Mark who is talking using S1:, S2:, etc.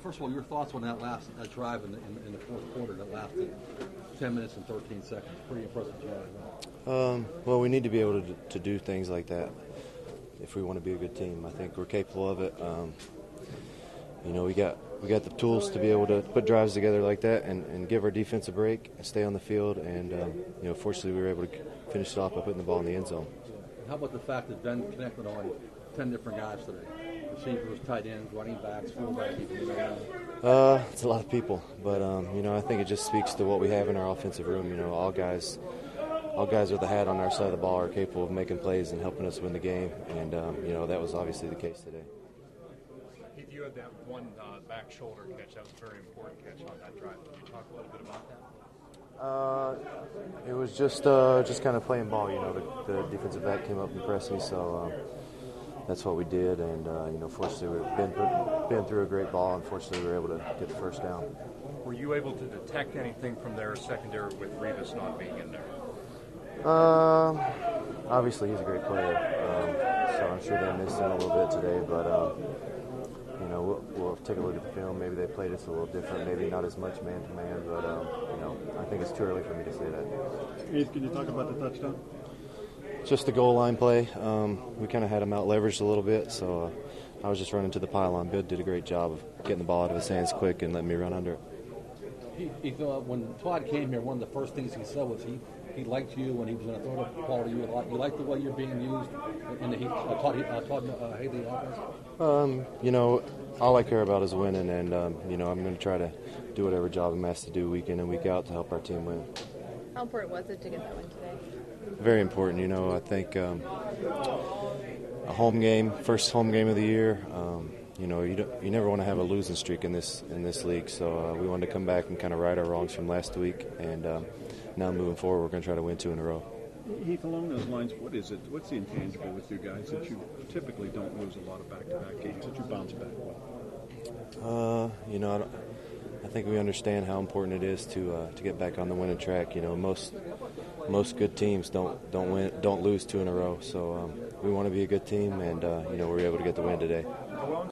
S1: First of all, your thoughts on that drive in the fourth quarter that lasted 10 minutes and 13 seconds. Pretty impressive drive.
S2: Well, we need to be able to do things like that if we want to be a good team. I think we're capable of it. We got the tools to be able to put drives together like that and give our defense a break and stay on the field. And fortunately, we were able to finish it off by putting the ball in the end zone.
S1: How about the fact that Ben connected on 10 different guys today? Receivers, tight ends, running backs, fullbacks.
S2: It's a lot of people, but I think it just speaks to what we have in our offensive room. All guys with a hat on our side of the ball are capable of making plays and helping us win the game, and that was obviously the case today.
S3: You had that one back shoulder catch. That was a very important catch on that drive. Can you talk a little bit about that?
S2: It was just kind of playing ball. The defensive back came up and pressed me, so that's what we did. And fortunately, we've been through a great ball. Unfortunately, we were able to get the first down.
S3: Were you able to detect anything from their secondary with Revis not being in there?
S2: Obviously, he's a great player, so I'm sure they missed him a little bit today. But we'll take a look at the film. Maybe they played us a little different. Maybe not as much man-to-man, but I think it's too early for me to say that.
S4: Heath, can you talk about the touchdown?
S2: Just the goal line play. We kind of had him out leveraged a little bit, so I was just running to the pylon. Bill did a great job of getting the ball out of his hands quick and letting me run under it.
S1: When Todd came here, one of the first things he said was he liked you when he was going to throw the ball to you a lot. You like the way you're being used in the Todd Haley offense?
S2: All I care about is winning, and I'm going to try to do whatever job I'm asked to do week in and week out to help our team win.
S5: How important was it to get that win today?
S2: Very important. I think a home game, first home game of the year. You never want to have a losing streak in this league. So we wanted to come back and kind of right our wrongs from last week, and now moving forward, we're going to try to win 2 in a row.
S4: Heath, along those lines, what is it? What's the intangible with you guys that you typically don't lose a lot of back-to-back games that you bounce back with?
S2: I think we understand how important it is to get back on the winning track. Most good teams don't lose 2 in a row. So we want to be a good team, and we were able to get the win today.